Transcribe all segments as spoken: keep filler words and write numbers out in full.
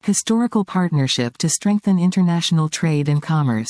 historical partnership to strengthen international trade and commerce.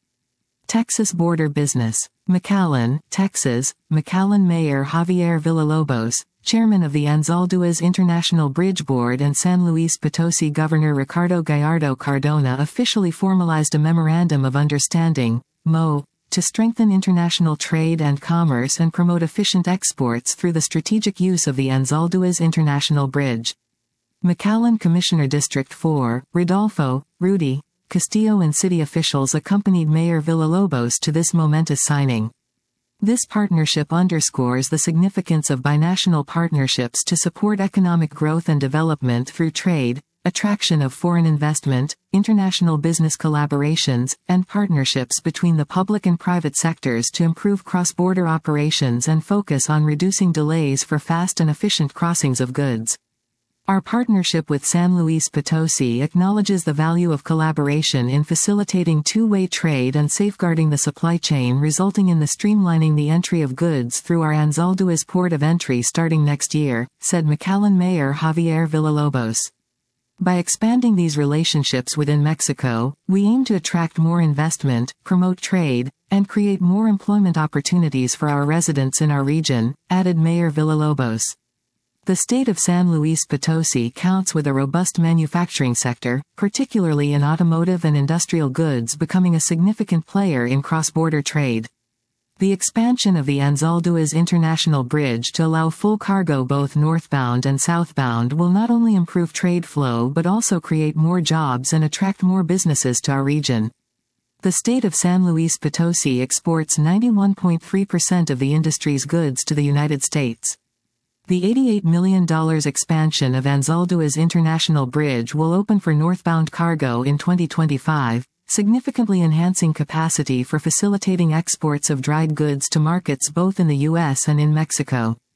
Texas border business. McAllen, Texas. McAllen Mayor Javier Villalobos, chairman of the Anzalduas International Bridge Board, and San Luis Potosi Governor Ricardo Gallardo Cardona officially formalized a Memorandum of Understanding, M O, to strengthen international trade and commerce and promote efficient exports through the strategic use of the Anzalduas International Bridge. McAllen Commissioner District four, Rodolfo, Rudy, Castillo and city officials accompanied Mayor Villalobos to this momentous signing. This partnership underscores the significance of binational partnerships to support economic growth and development through trade, attraction of foreign investment, international business collaborations, and partnerships between the public and private sectors to improve cross-border operations and focus on reducing delays for fast and efficient crossings of goods. Our partnership with San Luis Potosi acknowledges the value of collaboration in facilitating two-way trade and safeguarding the supply chain, resulting in the streamlining the entry of goods through our Anzalduas port of entry starting next year, said McAllen Mayor Javier Villalobos. By expanding these relationships within Mexico, we aim to attract more investment, promote trade, and create more employment opportunities for our residents in our region, added Mayor Villalobos. The state of San Luis Potosi counts with a robust manufacturing sector, particularly in automotive and industrial goods, becoming a significant player in cross-border trade. The expansion of the Anzalduas International Bridge to allow full cargo both northbound and southbound will not only improve trade flow but also create more jobs and attract more businesses to our region. The state of San Luis Potosi exports ninety-one point three percent of the industry's goods to the United States. The eighty-eight million dollars expansion of Anzalduas International Bridge will open for northbound cargo in twenty twenty-five, significantly enhancing capacity for facilitating exports of dried goods to markets both in the U S and in Mexico.